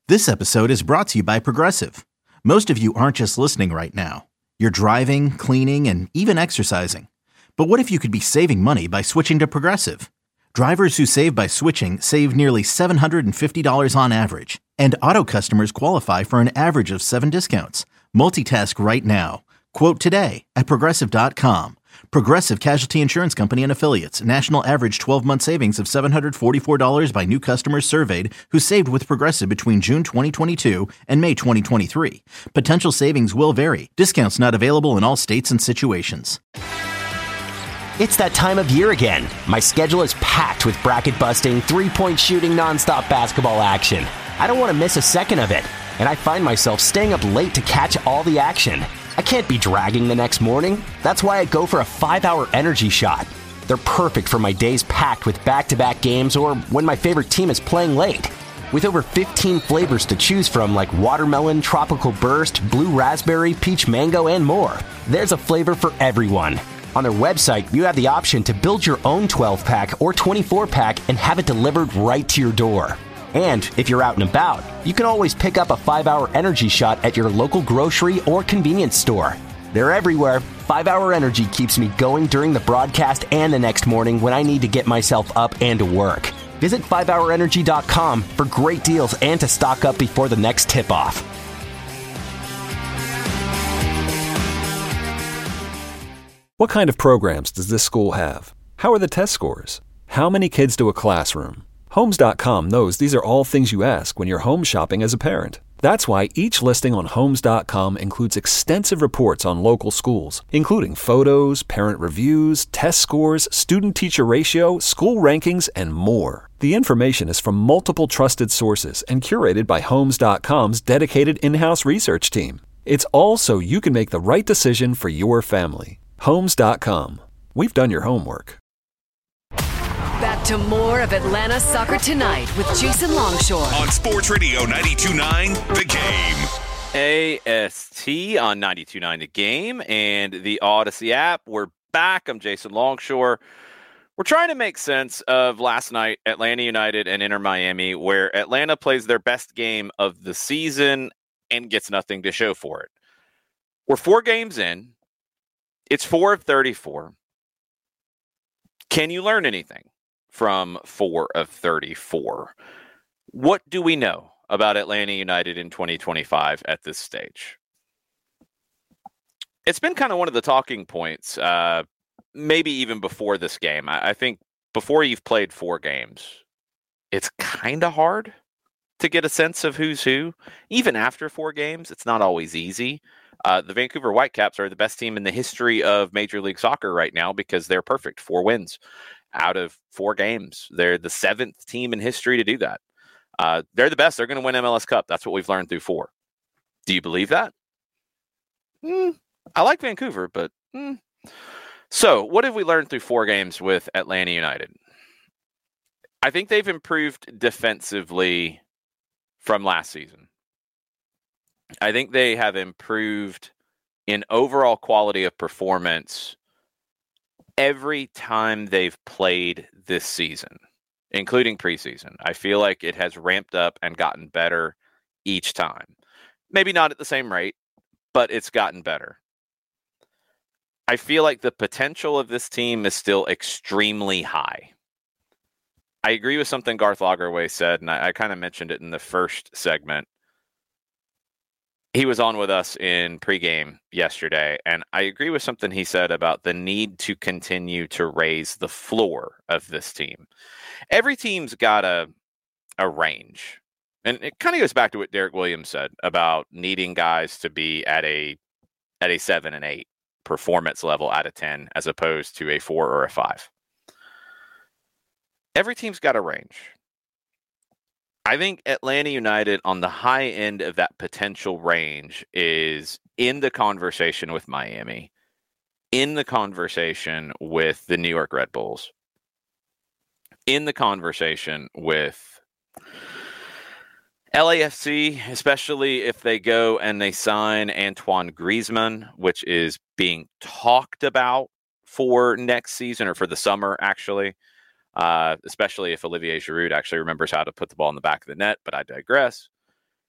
This episode is brought to you by Progressive. Most of you aren't just listening right now. You're driving, cleaning, and even exercising. But what if you could be saving money by switching to Progressive? Drivers who save by switching save nearly $750 on average. And auto customers qualify for an average of 7 discounts. Multitask right now. Quote today at Progressive.com. Progressive Casualty Insurance Company and Affiliates. National average 12-month savings of $744 by new customers surveyed who saved with Progressive between June 2022 and May 2023. Potential savings will vary. Discounts not available in all states and situations. It's that time of year again. My schedule is packed with bracket-busting, three-point shooting, nonstop basketball action. I don't want to miss a second of it, and I find myself staying up late to catch all the action. I can't be dragging the next morning. That's why I go for a 5-hour energy shot. They're perfect for my days packed with back-to-back games or when my favorite team is playing late. With over 15 flavors to choose from like watermelon, tropical burst, blue raspberry, peach mango, and more, there's a flavor for everyone. On their website, you have the option to build your own 12-pack or 24-pack and have it delivered right to your door. And if you're out and about, you can always pick up a 5-hour energy shot at your local grocery or convenience store. They're everywhere. 5-hour energy keeps me going during the broadcast and the next morning when I need to get myself up and to work. Visit 5hourenergy.com for great deals and to stock up before the next tip-off. What kind of programs does this school have? How are the test scores? How many kids do a classroom? Homes.com knows these are all things you ask when you're home shopping as a parent. That's why each listing on Homes.com includes extensive reports on local schools, including photos, parent reviews, test scores, student-teacher ratio, school rankings, and more. The information is from multiple trusted sources and curated by Homes.com's dedicated in-house research team. It's all so you can make the right decision for your family. Homes.com. We've done your homework. Back to more of Atlanta Soccer Tonight with Jason Longshore. On Sports Radio 92.9 The Game. AST on 92.9 The Game and the Odyssey app. We're back. I'm Jason Longshore. We're trying to make sense of last night, Atlanta United and Inter Miami, where Atlanta plays their best game of the season and gets nothing to show for it. We're 4 games in. It's 4 of 34. Can you learn anything from 4 of 34? What do we know about Atlanta United in 2025 at this stage? It's been kind of one of the talking points, maybe even before this game. I think before you've played 4 games, it's kind of hard to get a sense of who's who. Even after 4 games, it's not always easy. The Vancouver Whitecaps are the best team in the history of Major League Soccer right now because they're perfect. 4 wins out of 4 games. They're the 7th team in history to do that. They're the best. They're going to win MLS Cup. That's what we've learned through 4. Do you believe that? I like Vancouver, but... So, what have we learned through 4 games with Atlanta United? I think they've improved defensively from last season. I think they have improved in overall quality of performance every time they've played this season, including preseason. I feel like it has ramped up and gotten better each time. Maybe not at the same rate, but it's gotten better. I feel like the potential of this team is still extremely high. I agree with something Garth Lagerwey said, and I kind of mentioned it in the first segment. He was on with us in pregame yesterday, and I agree with something he said about the need to continue to raise the floor of this team. Every team's got a range, and it kind of goes back to what Derek Williams said about needing guys to be at a 7 and 8 performance level out of 10, as opposed to a 4 or a 5. Every team's got a range. I think Atlanta United on the high end of that potential range is in the conversation with Miami, in the conversation with the New York Red Bulls, in the conversation with LAFC, especially if they go and they sign Antoine Griezmann, which is being talked about for next season or for the summer, actually. Especially if Olivier Giroud actually remembers how to put the ball in the back of the net, but I digress.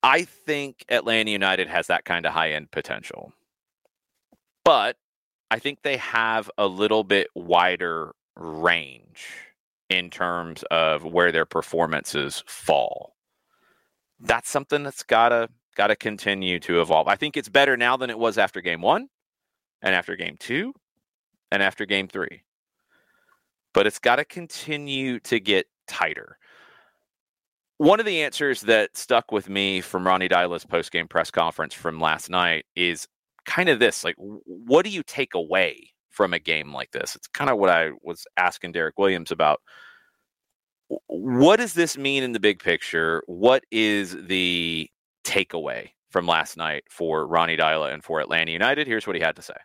I think Atlanta United has that kind of high-end potential. But I think they have a little bit wider range in terms of where their performances fall. That's something that's gotta continue to evolve. I think it's better now than it was after game 1 and after game 2 and after game 3. But it's got to continue to get tighter. One of the answers that stuck with me from Ronny Deila's post-game press conference from last night is kind of this, like, what do you take away from a game like this? It's kind of what I was asking Derek Williams about. What does this mean in the big picture? What is the takeaway from last night for Ronny Deila and for Atlanta United? Here's what he had to say.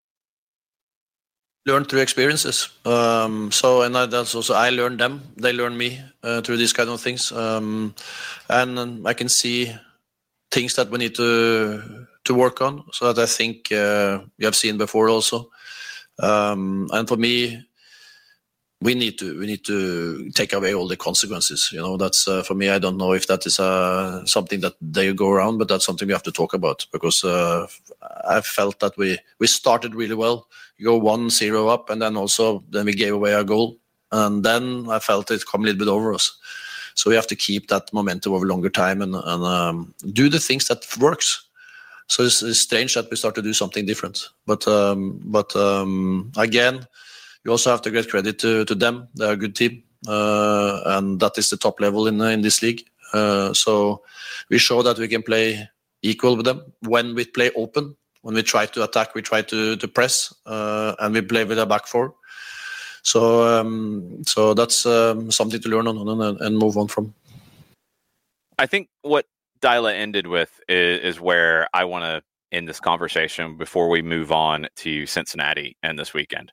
Learn through experiences. That's also, I learned them. They learn me through these kind of things. And I can see things that we need to work on. So that I think we have seen before also. And for me, we need to take away all the consequences. You know, that's for me. I don't know if that is something that they go around, but that's something we have to talk about, because I felt that we started really well. You go 1-0 up, and then we gave away our goal, and then I felt it come a little bit over us. So we have to keep that momentum over a longer time and do the things that works. So it's strange that we start to do something different, but again, you also have to get credit to them. They're a good team, and that is the top level in this league. So we show that we can play equal with them when we play open. When we try to attack, we try to press, and we play with a back four. So that's something to learn on and move on from. I think what Deila ended with is where I want to end this conversation before we move on to Cincinnati and this weekend.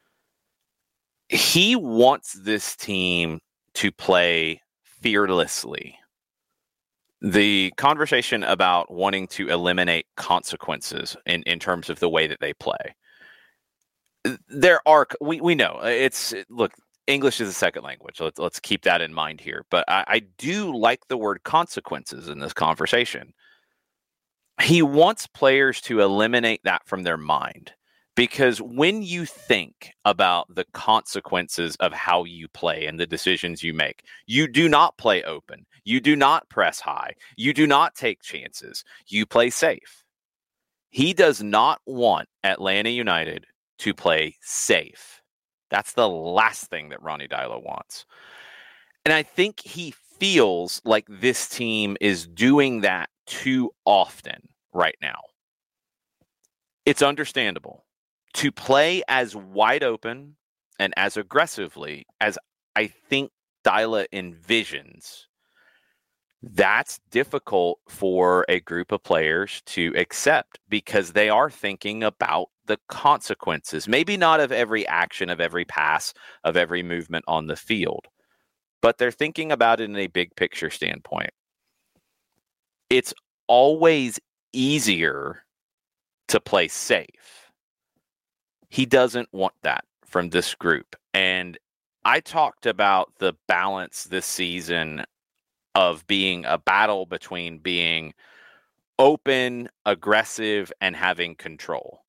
He wants this team to play fearlessly. The conversation about wanting to eliminate consequences in terms of the way that they play. We know look, English is a second language. Let's keep that in mind here. But I do like the word consequences in this conversation. He wants players to eliminate that from their mind. Because when you think about the consequences of how you play and the decisions you make, you do not play open. You do not press high. You do not take chances. You play safe. He does not want Atlanta United to play safe. That's the last thing that Ronny Deila wants. And I think he feels like this team is doing that too often right now. It's understandable. To play as wide open and as aggressively as I think Deila envisions, that's difficult for a group of players to accept because they are thinking about the consequences. Maybe not of every action, of every pass, of every movement on the field, but they're thinking about it in a big picture standpoint. It's always easier to play safe. He doesn't want that from this group. And I talked about the balance this season of being a battle between being open, aggressive, and having control.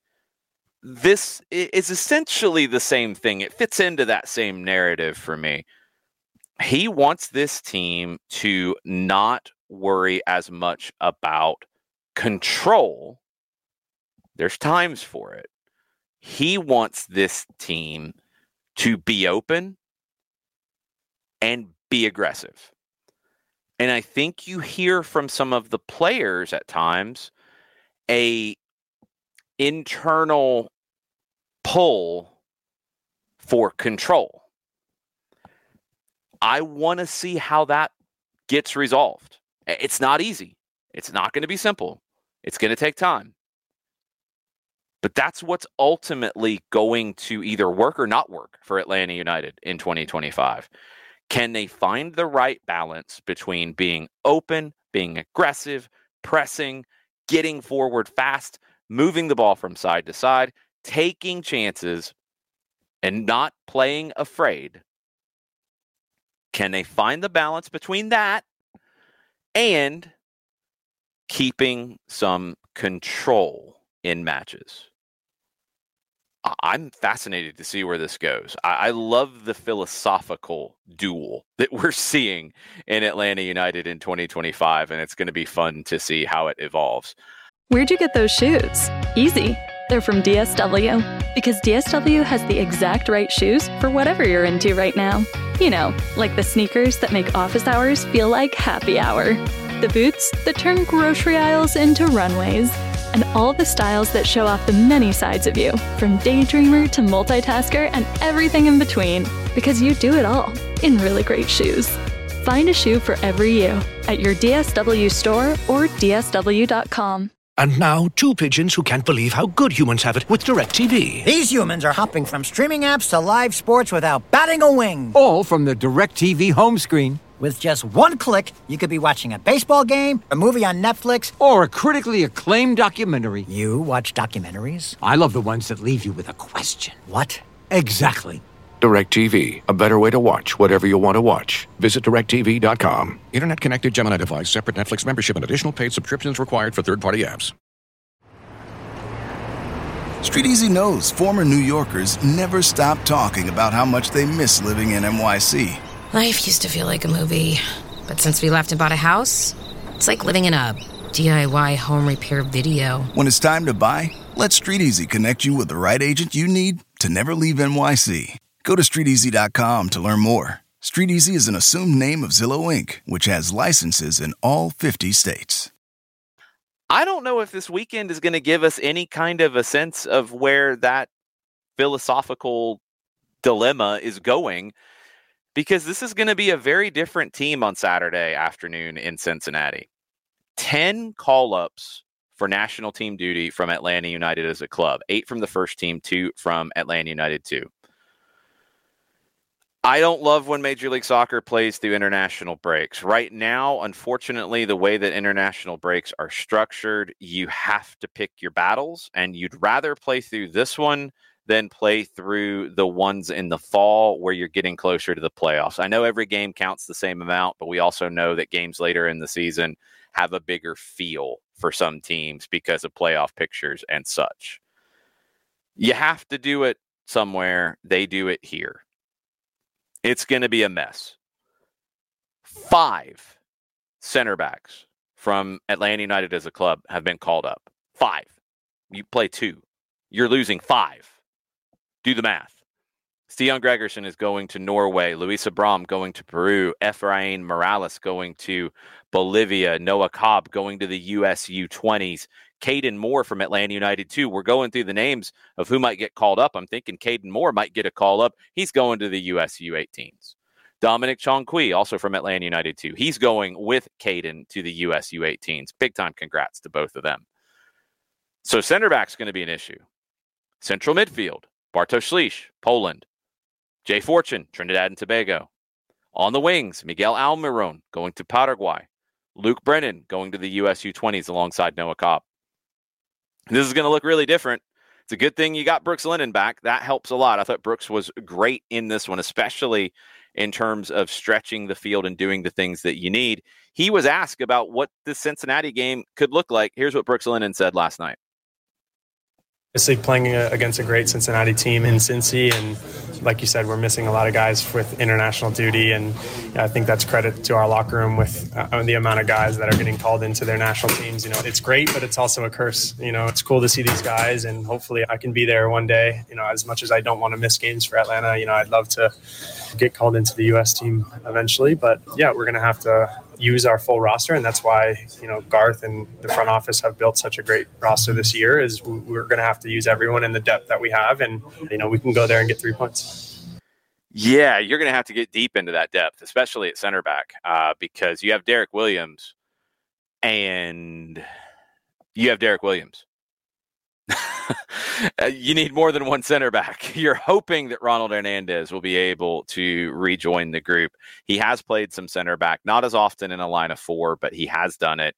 This is essentially the same thing. It fits into that same narrative for me. He wants this team to not worry as much about control. There's times for it. He wants this team to be open and be aggressive. And I think you hear from some of the players at times a internal pull for control. I want to see how that gets resolved. It's not easy. It's not going to be simple. It's going to take time. But that's what's ultimately going to either work or not work for Atlanta United in 2025. Can they find the right balance between being open, being aggressive, pressing, getting forward fast, moving the ball from side to side, taking chances, and not playing afraid? Can they find the balance between that and keeping some control in matches. I'm fascinated to see where this goes. I love the philosophical duel that we're seeing in Atlanta United in 2025, and it's going to be fun to see how it evolves. Where'd you get those shoes? Easy. They're from DSW. Because DSW has the exact right shoes for whatever you're into right now. You know, like the sneakers that make office hours feel like happy hour. The boots that turn grocery aisles into runways. And all the styles that show off the many sides of you, from daydreamer to multitasker and everything in between. Because you do it all in really great shoes. Find a shoe for every you at your DSW store or DSW.com. And now, two pigeons who can't believe how good humans have it with DirecTV. These humans are hopping from streaming apps to live sports without batting a wing. All from the DirecTV home screen. With just one click, you could be watching a baseball game, a movie on Netflix, or a critically acclaimed documentary. You watch documentaries? I love the ones that leave you with a question. What? Exactly. DirecTV, a better way to watch whatever you want to watch. Visit DirecTV.com. Internet-connected Gemini device, separate Netflix membership, and additional paid subscriptions required for third-party apps. StreetEasy knows former New Yorkers never stop talking about how much they miss living in NYC. Life used to feel like a movie, but since we left and bought a house, it's like living in a DIY home repair video. When it's time to buy, let StreetEasy connect you with the right agent you need to never leave NYC. Go to StreetEasy.com to learn more. StreetEasy is an assumed name of Zillow Inc., which has licenses in all 50 states. I don't know if this weekend is going to give us any kind of a sense of where that philosophical dilemma is going, because this is going to be a very different team on Saturday afternoon in Cincinnati. 10 call-ups for national team duty from Atlanta United as a club. 8 from the first team, 2 from Atlanta United 2. I don't love when Major League Soccer plays through international breaks. Right now, unfortunately, the way that international breaks are structured, you have to pick your battles, and you'd rather play through this one than play through the ones in the fall where you're getting closer to the playoffs. I know every game counts the same amount, but we also know that games later in the season have a bigger feel for some teams because of playoff pictures and such. You have to do it somewhere. They do it here. It's going to be a mess. 5 center backs from Atlanta United as a club have been called up. 5. You play 2. You're losing 5. Do the math. Stian Gregerson is going to Norway. Luis Abram going to Peru. Efrain Morales going to Bolivia. Noah Cobb going to the US U20s. Caden Moore from Atlanta United too. We're going through the names of who might get called up. I'm thinking Caden Moore might get a call up. He's going to the US U18s. Dominic Chongqui, also from Atlanta United too. He's going with Caden to the US U18s. Big time congrats to both of them. So center back's going to be an issue. Central midfield, Bartosz Slisz, Poland. Jay Fortune, Trinidad and Tobago. On the wings, Miguel Almiron going to Paraguay. Luke Brennan going to the US U20s alongside Noah Cobb. This is going to look really different. It's a good thing you got Brooks Lennon back. That helps a lot. I thought Brooks was great in this one, especially in terms of stretching the field and doing the things that you need. He was asked about what the Cincinnati game could look like. Here's what Brooks Lennon said last night. Obviously playing against a great Cincinnati team in Cincy, and like you said, we're missing a lot of guys with international duty, and I think that's credit to our locker room with the amount of guys that are getting called into their national teams. You know, it's great, but it's also a curse. You know, it's cool to see these guys, and hopefully I can be there one day. You know, as much as I don't want to miss games for Atlanta, you know, I'd love to get called into the U.S. team eventually. But yeah, we're going to have to use our full roster, and that's why, you know, Garth and the front office have built such a great roster this year. Is we're going to have to use everyone in the depth that we have, and you know, we can go there and get 3 points. Yeah, you're going to have to get deep into that depth, especially at center back, because you have Derek Williams, and you have Derek Williams. You need more than one center back. You're hoping that Ronald Hernandez will be able to rejoin the group. He has played some center back, not as often in a line of 4, but he has done it.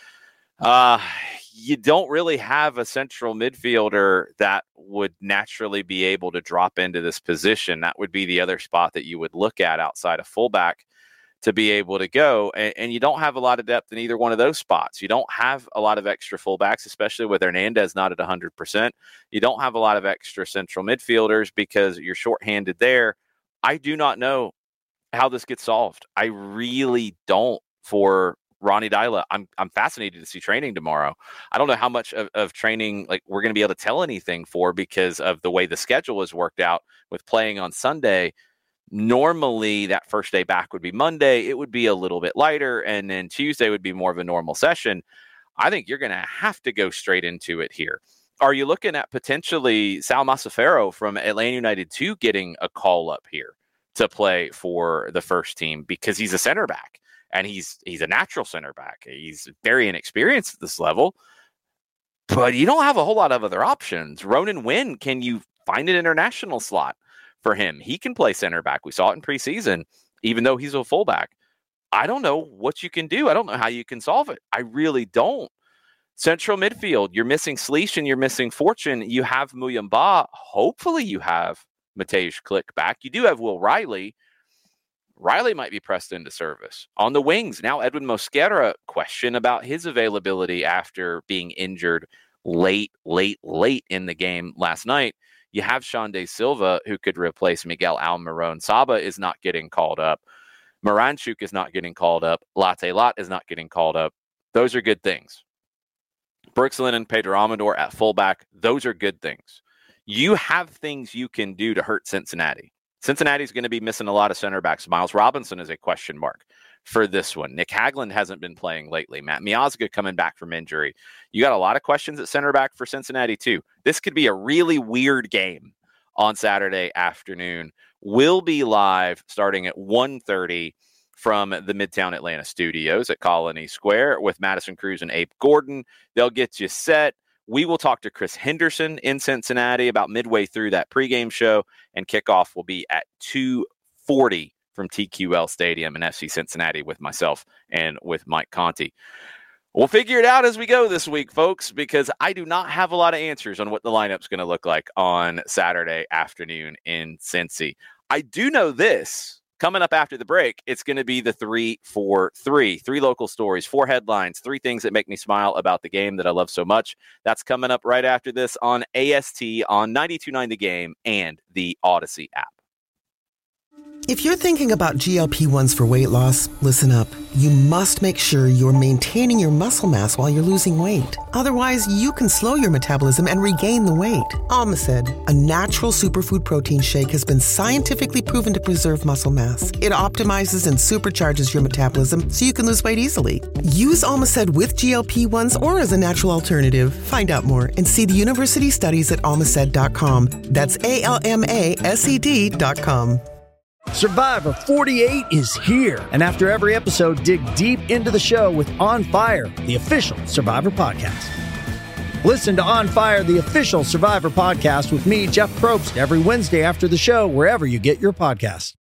You don't really have a central midfielder that would naturally be able to drop into this position. That would be the other spot that you would look at outside of fullback to be able to go. And you don't have a lot of depth in either one of those spots. You don't have a lot of extra fullbacks, especially with Hernandez not at 100%. You don't have a lot of extra central midfielders because you're shorthanded there. I do not know how this gets solved. I really don't for Ronny Deila. I'm fascinated to see training tomorrow. I don't know how much of training like we're going to be able to tell anything for because of the way the schedule is worked out with playing on Sunday. Normally that first day back would be Monday. It would be a little bit lighter. And then Tuesday would be more of a normal session. I think you're going to have to go straight into it here. Are you looking at potentially Sal Masafero from Atlanta United 2 getting a call up here to play for the first team because he's a center back and he's a natural center back. He's very inexperienced at this level, but you don't have a whole lot of other options. Ronan Wynn, can you find an international slot for him? He can play center back. We saw it in preseason, even though he's a fullback. I don't know what you can do. I don't know how you can solve it. I really don't. Central midfield, you're missing Slisch and you're missing Fortune. You have Muyumba. Hopefully you have Mateusz Klich back. You do have Will Riley. Riley might be pressed into service. On the wings, now Edwin Mosquera, question about his availability after being injured late in the game last night. You have Xande Silva, who could replace Miguel Almiron. Saba is not getting called up. Miranchuk is not getting called up. Latte Lot is not getting called up. Those are good things. Brooksland and Pedro Amador at fullback, those are good things. You have things you can do to hurt Cincinnati. Cincinnati's going to be missing a lot of center backs. Miles Robinson is a question mark for this one. Nick Hagland hasn't been playing lately. Matt Miazga coming back from injury. You got a lot of questions at center back for Cincinnati too. This could be a really weird game on Saturday afternoon. We'll be live starting at 1:30 from the Midtown Atlanta studios at Colony Square with Madison Cruz and Abe Gordon. They'll get you set. We will talk to Chris Henderson in Cincinnati about midway through that pregame show, and kickoff will be at 2:40 from TQL Stadium in FC Cincinnati with myself and with Mike Conti. We'll figure it out as we go this week, folks, because I do not have a lot of answers on what the lineup's going to look like on Saturday afternoon in Cincy. I do know this. Coming up after the break, it's going to be the 3-4-3. 3 local stories, 4 headlines, 3 things that make me smile about the game that I love so much. That's coming up right after this on AST on 92.9 The Game and the Odyssey app. If you're thinking about GLP-1s for weight loss, listen up. You must make sure you're maintaining your muscle mass while you're losing weight. Otherwise, you can slow your metabolism and regain the weight. Almacid, a natural superfood protein shake, has been scientifically proven to preserve muscle mass. It optimizes and supercharges your metabolism so you can lose weight easily. Use Almacid with GLP-1s or as a natural alternative. Find out more and see the university studies at almacid.com. That's ALMASED.com. Survivor 48 is here. And after every episode, dig deep into the show with On Fire, the official Survivor podcast. Listen to On Fire, the official Survivor podcast with me, Jeff Probst, every Wednesday after the show, wherever you get your podcasts.